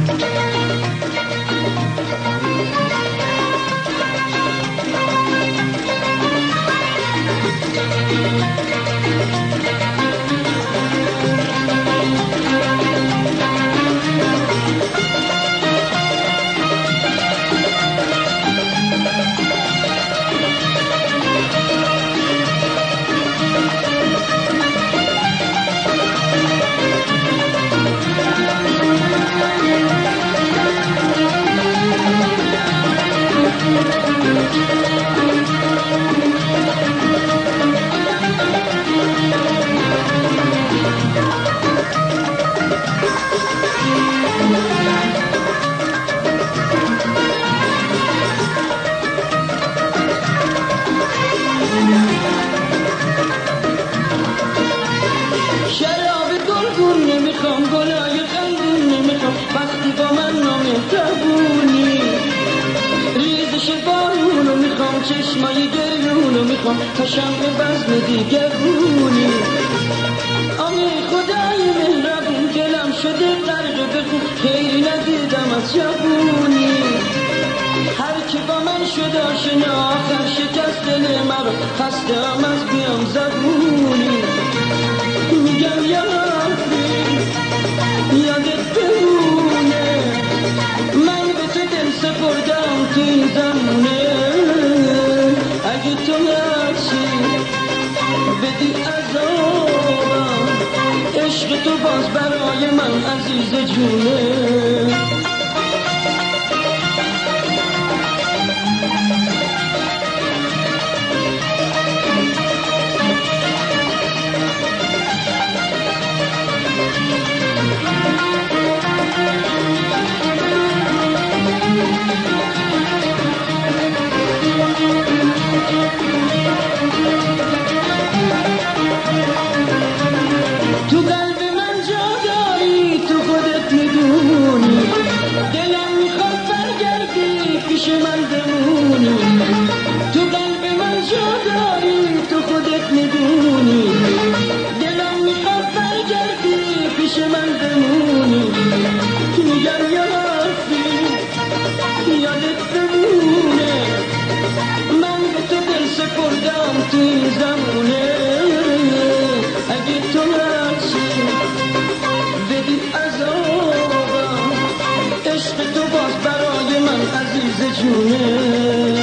چشمای گریونو میخوام تا شمع بزم دیگرونی آمی خدای مهربون دلم شده غرق به خون خیلی ندیدم از جوونی هر کی با من شد آشنا آخر شکست دل مرا خستم از بیام زبونی میگم یا ربی یادت بمونه من به تو دل سپردم تو این زمونه اگه تو هرچی بدی عذابم عشق تو باز برای من عزیز جونه تو قلب من جا داری تو خودت میدونی دلم میخواد برگردی پیش من بمونی تو قلب من جا داری تو خودت میدونی دلم میخواد برگردی پیش من بمونی میگم یا ربی یادت بمونه من به تو دل سپردم تو این زمونه اگه تو هرچی بدی عذابم عشق تو باز برای من عزیز جونه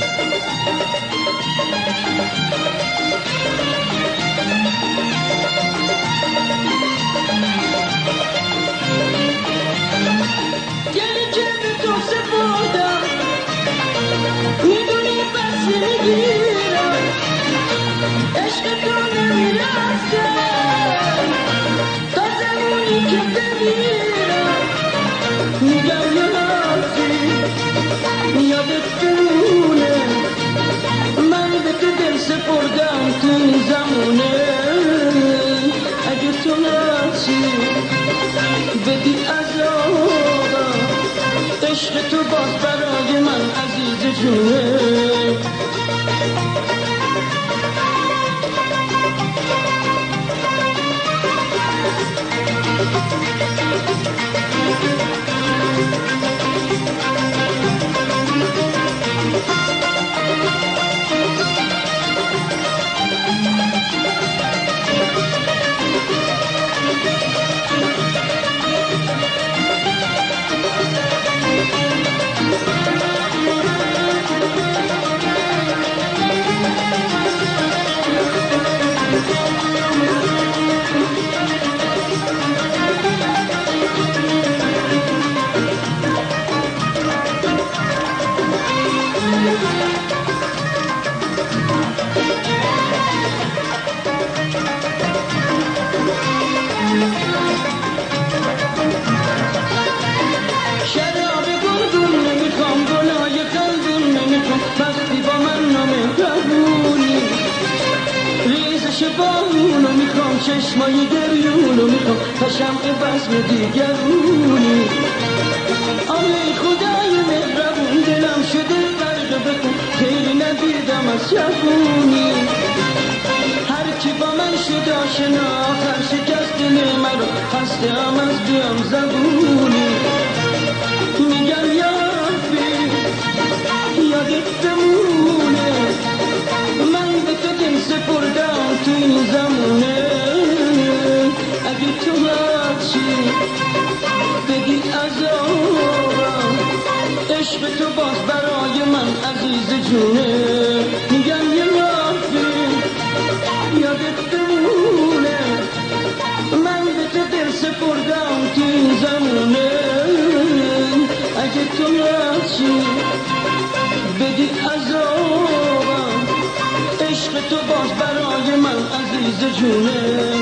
گلی که به تو سپردم میدونی بس نمیگیرم عشق تو نمیرسه تا زمانی که بمیرم میگم یه ربی یادت بمونه من به تو دل سپردم تو این زمونه اگه تو هرچی بدی عذابم عشق تو باز برای من عزیز جونه بارونو میخوام چشمای گریونو میخوام تا شمع بزم دیگرونی آی خدای مهربون دلم شده غرق به خون خیلی ندیدم از جوونی هر کی با من شد آشنا آخر شکست دل مرا خستم از بیام زبونی جونه میگم یه لحظه یادت بمونه من به تو دل سپردم تو این زمونه اگه تو یادشی بدی عذابم عشق تو باش برای من عزیز جونه